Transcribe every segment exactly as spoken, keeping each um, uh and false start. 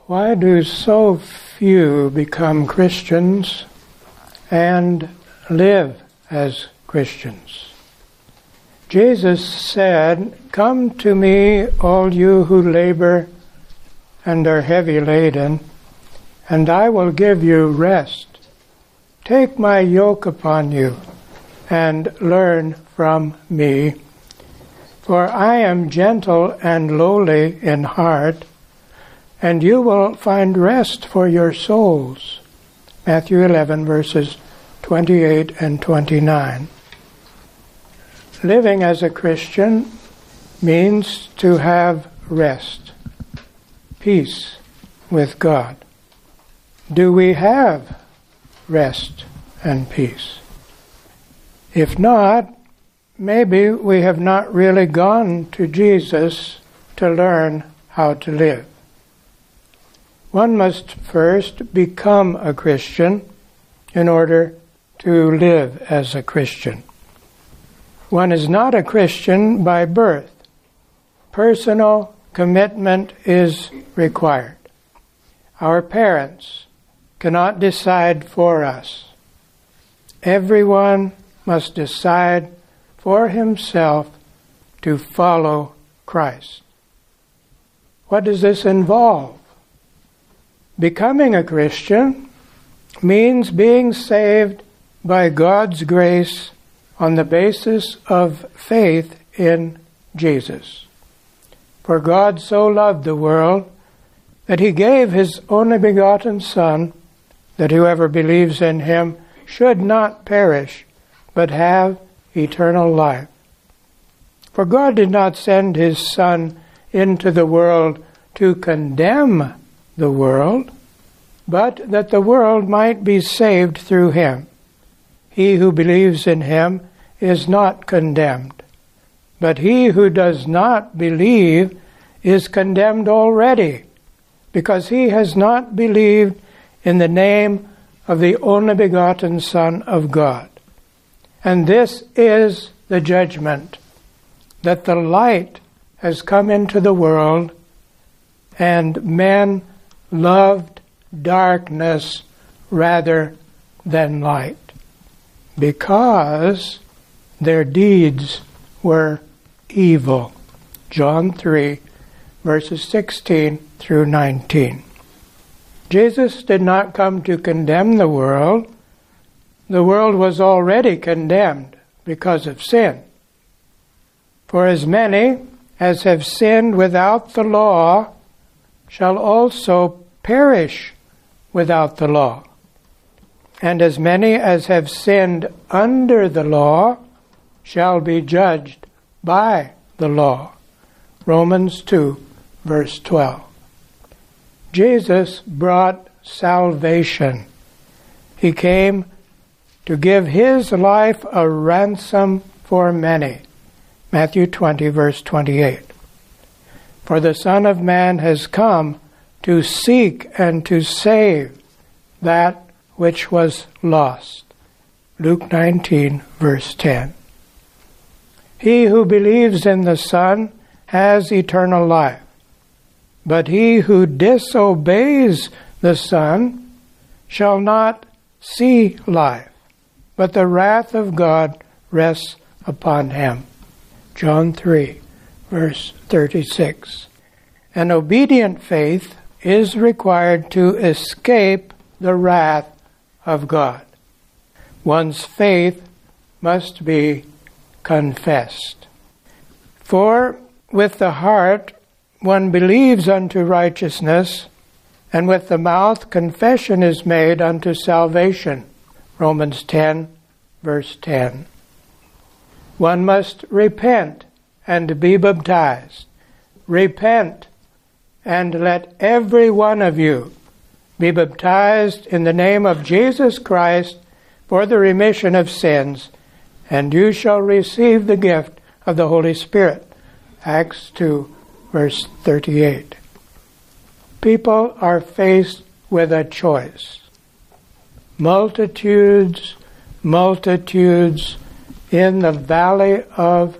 Why do so few become Christians and live as Christians? Jesus said, "Come to me, all you who labor and are heavy laden, and I will give you rest. Take my yoke upon you and learn from me, for I am gentle and lowly in heart, and you will find rest for your souls." Matthew eleven, verses twenty-eight and twenty-nine. Living as a Christian means to have rest, peace with God. Do we have rest and peace? If not, maybe we have not really gone to Jesus to learn how to live. One must first become a Christian in order to live as a Christian. One is not a Christian by birth. Personal commitment is required. Our parents cannot decide for us. Everyone must decide for himself to follow Christ. What does this involve? Becoming a Christian means being saved by God's grace on the basis of faith in Jesus. For God so loved the world that he gave his only begotten Son, that whoever believes in him should not perish, but have eternal life. For God did not send his Son into the world to condemn the world, but that the world might be saved through him. He who believes in him is not condemned, but he who does not believe is condemned already, because he has not believed in the name of the only begotten Son of God. And this is the judgment, that the light has come into the world, and men loved darkness rather than light, because their deeds were evil. John three, verses sixteen through nineteen. Jesus did not come to condemn the world. The world was already condemned because of sin. For as many as have sinned without the law shall also perish without the law. And as many as have sinned under the law shall be judged by the law. Romans two, verse twelve. Jesus brought salvation. He came to give his life a ransom for many. Matthew twenty, verse twenty-eight. For the Son of Man has come to seek and to save that which was lost. Luke nineteen, verse ten. He who believes in the Son has eternal life, but he who disobeys the Son shall not see life, but the wrath of God rests upon him. John three, verse thirty-six. An obedient faith is required to escape the wrath of God. One's faith must be confessed. For with the heart one believes unto righteousness, and with the mouth confession is made unto salvation. Romans ten, verse ten. One must repent and be baptized. Repent, and let every one of you be baptized in the name of Jesus Christ for the remission of sins, and you shall receive the gift of the Holy Spirit. Acts two, verse thirty-eight. People are faced with a choice. Multitudes, multitudes in the valley of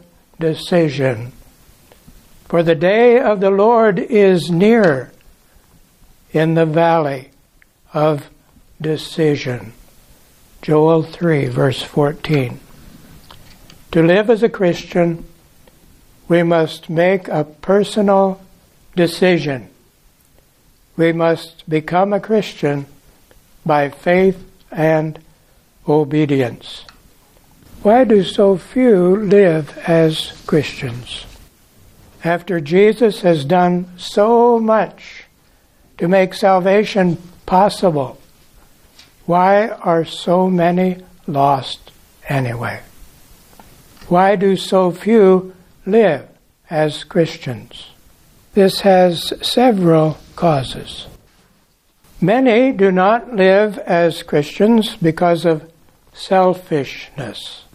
decision. For the day of the Lord is near. in the valley of decision. Joel three, verse fourteen. To live as a Christian, we must make a personal decision. We must become a Christian by faith and obedience. Why do so few live as Christians? After Jesus has done so much to make salvation possible, why are so many lost anyway? Why do so few live as Christians? This has several causes. Many do not live as Christians because of selfishness,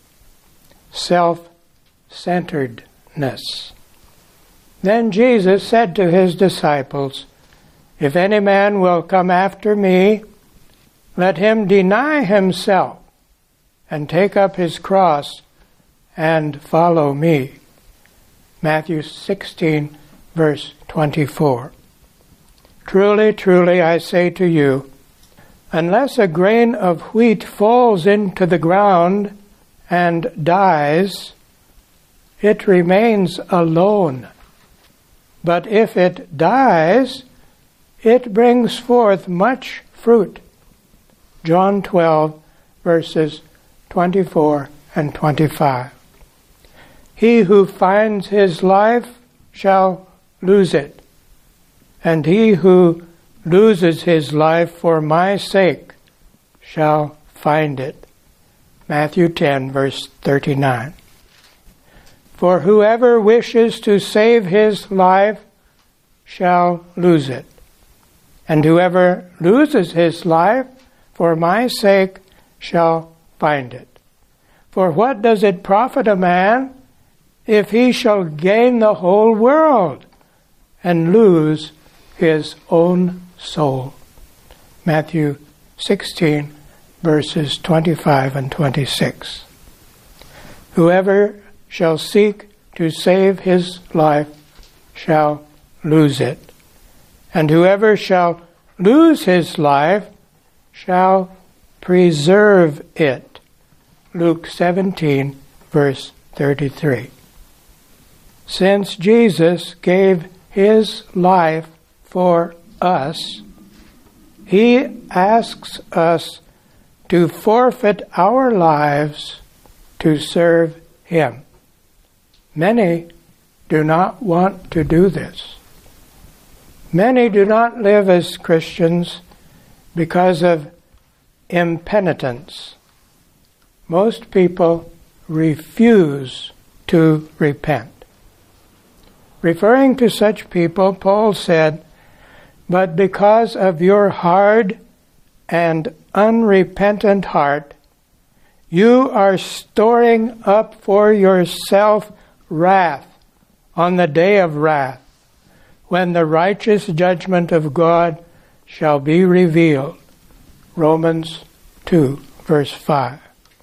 self-centeredness. Then Jesus said to his disciples, "If any man will come after me, let him deny himself and take up his cross and follow me." Matthew sixteen, verse twenty-four. Truly, truly, I say to you, unless a grain of wheat falls into the ground and dies, it remains alone. But if it dies, it brings forth much fruit. John twelve, verses twenty-four and twenty-five. He who finds his life shall lose it, and he who loses his life for my sake shall find it. Matthew ten, verse thirty-nine. For whoever wishes to save his life shall lose it, and whoever loses his life for my sake shall find it. For what does it profit a man if he shall gain the whole world and lose his own soul? Matthew sixteen, verses twenty-five and twenty-six. Whoever shall seek to save his life shall lose it, and whoever shall lose his life shall preserve it. Luke seventeen, verse thirty-three. Since Jesus gave his life for us, he asks us to forfeit our lives to serve him. Many do not want to do this. Many do not live as Christians because of impenitence. Most people refuse to repent. Referring to such people, Paul said, "But because of your hard and unrepentant heart, you are storing up for yourself wrath on the day of wrath, when the righteous judgment of God shall be revealed." Romans two, verse five.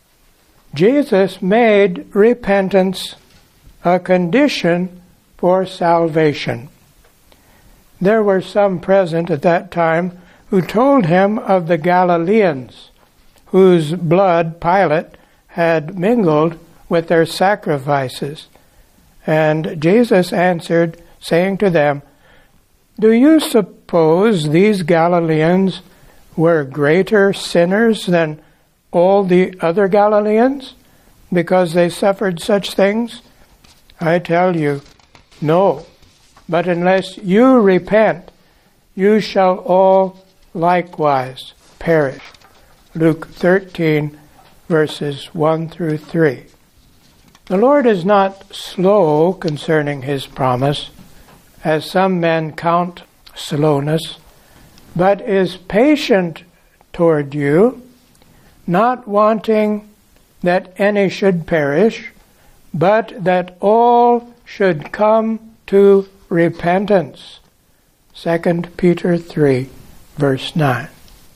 Jesus made repentance a condition for salvation. There were some present at that time who told him of the Galileans, whose blood Pilate had mingled with their sacrifices. And Jesus answered, saying to them, "Do you suppose these Galileans were greater sinners than all the other Galileans, because they suffered such things? I tell you, no. But unless you repent, you shall all likewise perish." Luke thirteen, verses one through three. The Lord is not slow concerning his promise, as some men count slowness, but is patient toward you, not wanting that any should perish, but that all should come to repentance. Second Peter three, verse nine.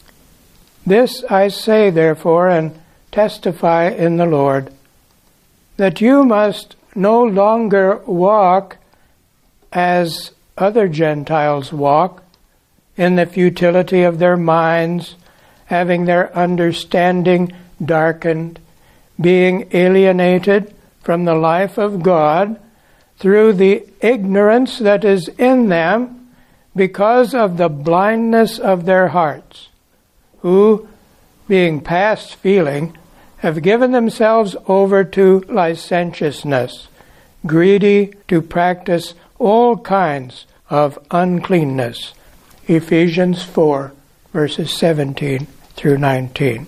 This I say, therefore, and testify in the Lord, that you must no longer walk as other Gentiles walk, in the futility of their minds, having their understanding darkened, being alienated from the life of God through the ignorance that is in them because of the blindness of their hearts, who, being past feeling, have given themselves over to licentiousness, greedy to practice all kinds of uncleanness. Ephesians four, verses seventeen through nineteen.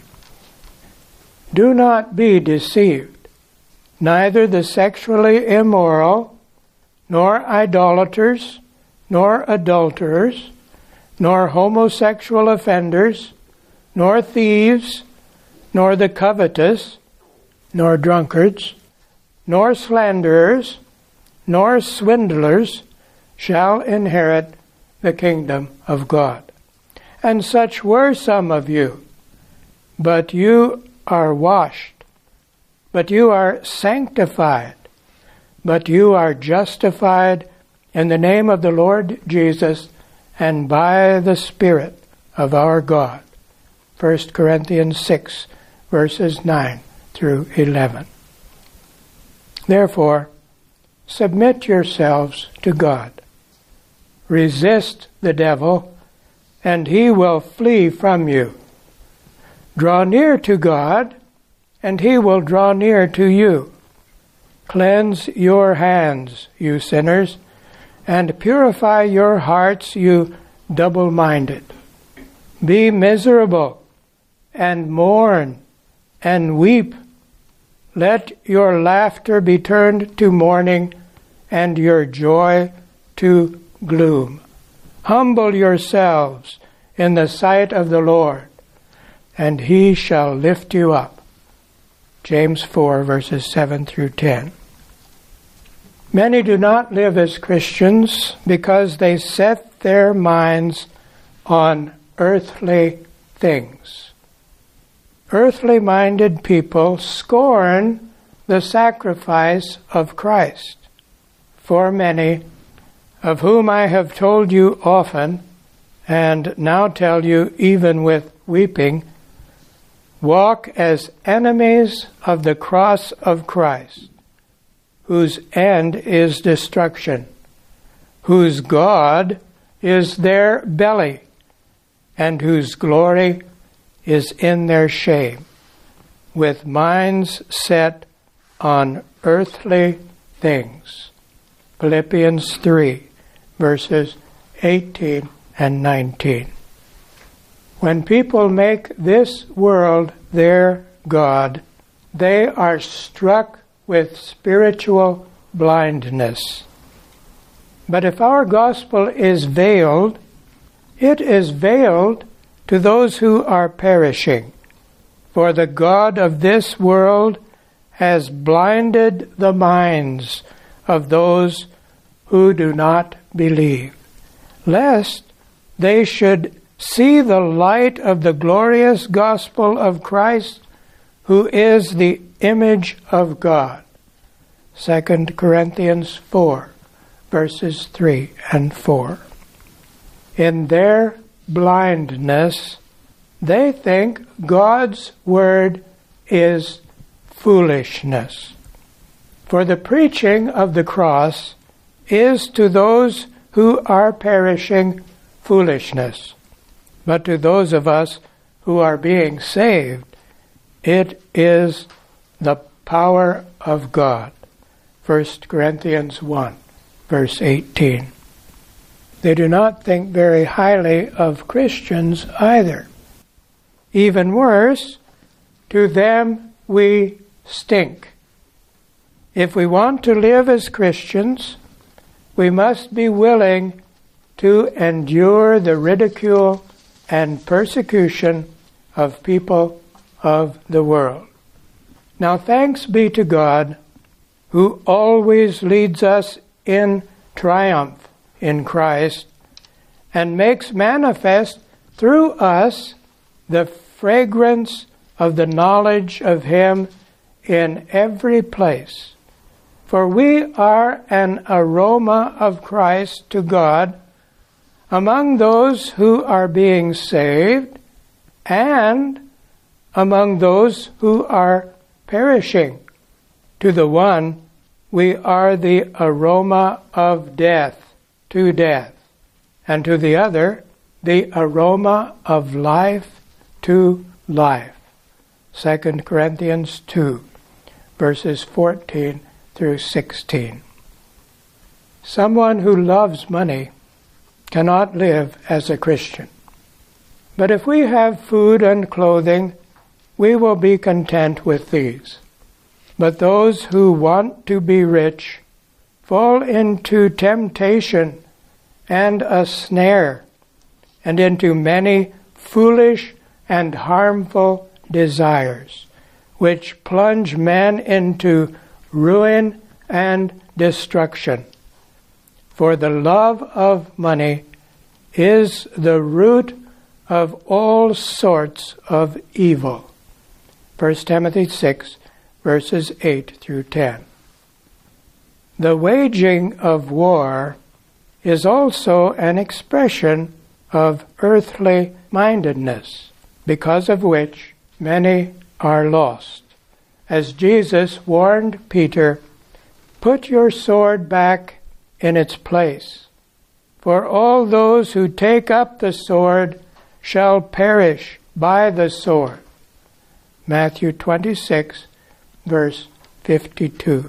Do not be deceived. Neither the sexually immoral, nor idolaters, nor adulterers, nor homosexual offenders, nor thieves, nor the covetous, nor drunkards, nor slanderers, nor swindlers shall inherit the kingdom of God. And such were some of you. But you are washed, but you are sanctified, but you are justified in the name of the Lord Jesus and by the Spirit of our God. First Corinthians six, verses nine through eleven. Therefore, submit yourselves to God. Resist the devil, and he will flee from you. Draw near to God, and he will draw near to you. Cleanse your hands, you sinners, and purify your hearts, you double-minded. Be miserable, and mourn, and weep. Let your laughter be turned to mourning, and your joy to gloom. Humble yourselves in the sight of the Lord, and he shall lift you up. James four, verses seven through ten. Many do not live as Christians because they set their minds on earthly things. Earthly-minded people scorn the sacrifice of Christ. For many, of whom I have told you often, and now tell you even with weeping, walk as enemies of the cross of Christ, whose end is destruction, whose God is their belly, and whose glory is in their shame, with minds set on earthly things. Philippians three, verses eighteen and nineteen. When people make this world their God, they are struck with spiritual blindness. But if our gospel is veiled, it is veiled to those who are perishing. For the God of this world has blinded the minds of those who do not believe, lest they should see the light of the glorious gospel of Christ, who is the image of God. Second Corinthians four, verses three and four. In their blindness, they think God's word is foolishness. For the preaching of the cross is to those who are perishing foolishness, but to those of us who are being saved, it is the power of God. First Corinthians one, verse eighteen. They do not think very highly of Christians either. Even worse, to them we stink. If we want to live as Christians, we must be willing to endure the ridicule and persecution of people of the world. Now thanks be to God, who always leads us in triumph in Christ, and makes manifest through us the fragrance of the knowledge of Him in every place. For we are an aroma of Christ to God, among those who are being saved and among those who are perishing. To the one, we are the aroma of death to death, and to the other, the aroma of life to life. Second Corinthians two, verses fourteen through sixteen. Someone who loves money cannot live as a Christian. But if we have food and clothing, we will be content with these. But those who want to be rich fall into temptation and a snare, and into many foolish and harmful desires, which plunge men into ruin and destruction. For the love of money is the root of all sorts of evil. First Timothy six, verses eight through ten. The waging of war is also an expression of earthly mindedness, because of which many are lost. As Jesus warned Peter, "Put your sword back in its place, for all those who take up the sword shall perish by the sword." Matthew twenty-six, verse fifty-two.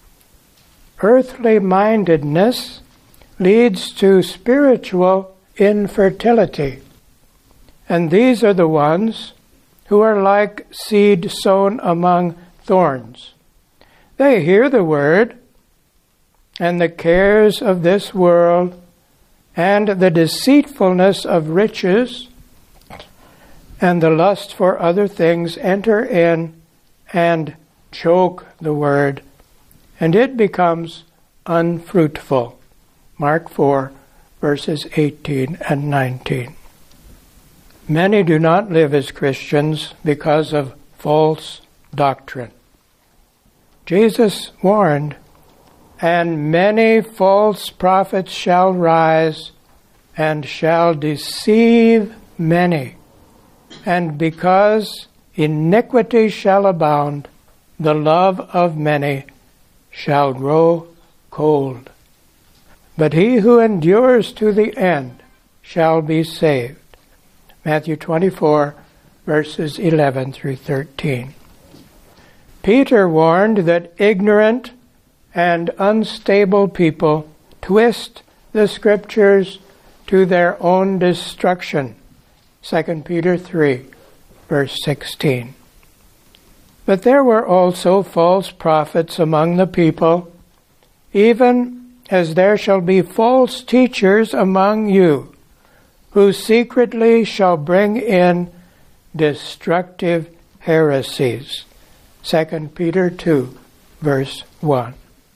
Earthly mindedness leads to spiritual infertility, and these are the ones who are like seed sown among thorns. They hear the word, and the cares of this world and the deceitfulness of riches and the lust for other things enter in and choke the word, and it becomes unfruitful. Mark four, verses eighteen and nineteen. Many do not live as Christians because of false doctrine. Jesus warned, "And many false prophets shall rise, and shall deceive many. And because iniquity shall abound, the love of many shall grow cold. But he who endures to the end shall be saved." Matthew twenty-four, verses eleven through thirteen. Peter warned that ignorant and unstable people twist the Scriptures to their own destruction. Second Peter three, verse sixteen. But there were also false prophets among the people, even as there shall be false teachers among you, who secretly shall bring in destructive heresies. Second Peter two, verse one.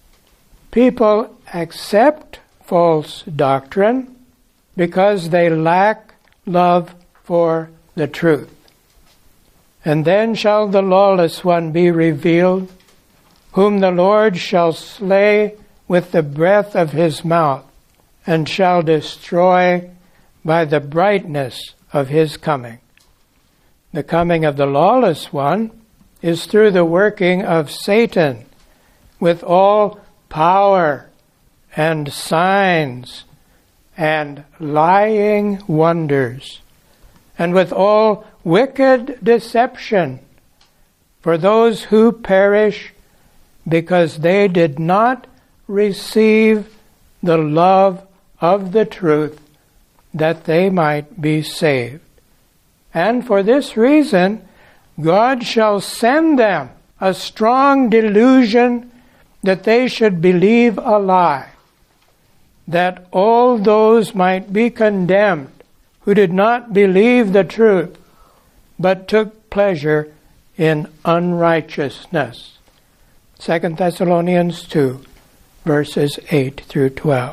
People accept false doctrine because they lack love for the truth. And then shall the lawless one be revealed, whom the Lord shall slay with the breath of his mouth, and shall destroy by the brightness of his coming. The coming of the lawless one is through the working of Satan, with all power and signs and lying wonders, and with all wicked deception for those who perish because they did not receive the love of the truth, that they might be saved. And for this reason, God shall send them a strong delusion that they should believe a lie, that all those might be condemned who did not believe the truth, but took pleasure in unrighteousness. Second Thessalonians two, verses eight through twelve.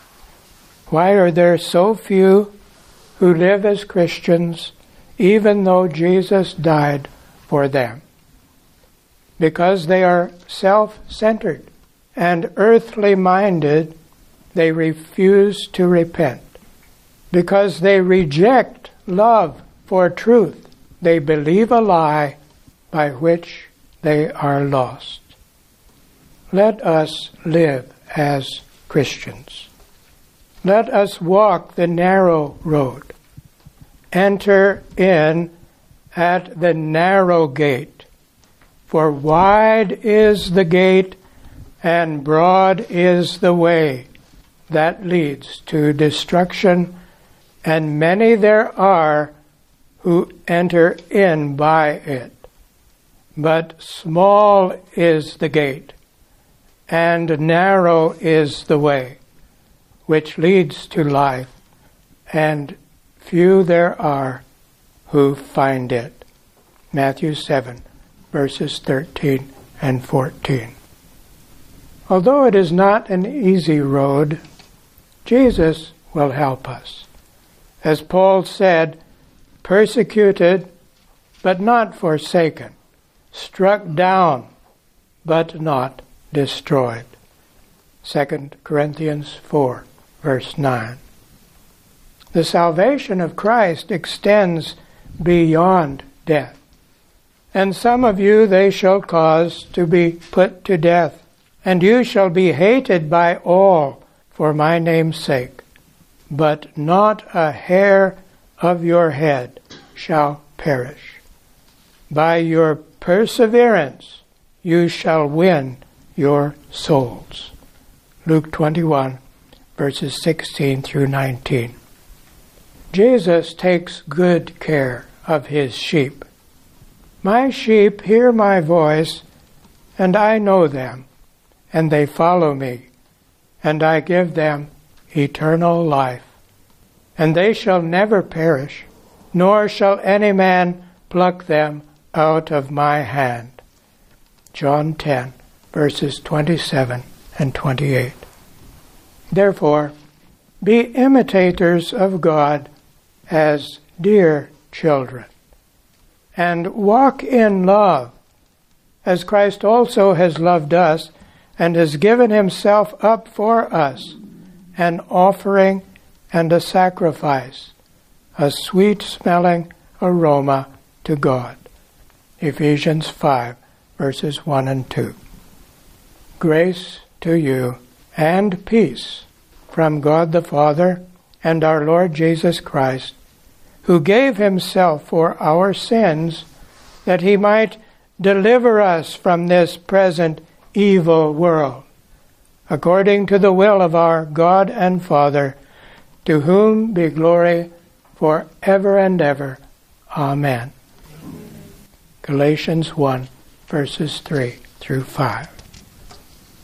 Why are there so few who live as Christians, even though Jesus died for them? Because they are self-centered and earthly minded, they refuse to repent. Because they reject love for truth, they believe a lie by which they are lost. Let us live as Christians. Let us walk the narrow road. Enter in at the narrow gate. For wide is the gate, and broad is the way that leads to destruction, and many there are who enter in by it. But small is the gate, and narrow is the way which leads to life, and few there are who find it. Matthew seven, verses thirteen and fourteen. Although it is not an easy road, Jesus will help us. As Paul said, persecuted but not forsaken, struck down but not destroyed. Second Corinthians four, verse nine. The salvation of Christ extends beyond death. And some of you they shall cause to be put to death, and you shall be hated by all for my name's sake. But not a hair of your head shall perish. By your perseverance you shall win your souls. Luke twenty-one, verses sixteen through nineteen. Jesus takes good care of his sheep. My sheep hear my voice, and I know them, and they follow me, and I give them eternal life. And they shall never perish, nor shall any man pluck them out of my hand. John ten, verses twenty-seven and twenty-eight. Therefore, be imitators of God as dear children, and walk in love, as Christ also has loved us and has given himself up for us, an offering and a sacrifice, a sweet-smelling aroma to God. Ephesians five, verses one and two. Grace to you and peace from God the Father and our Lord Jesus Christ, who gave himself for our sins, that he might deliver us from this present evil world, according to the will of our God and Father, to whom be glory for ever and ever. Amen. Galatians one, verses three through five.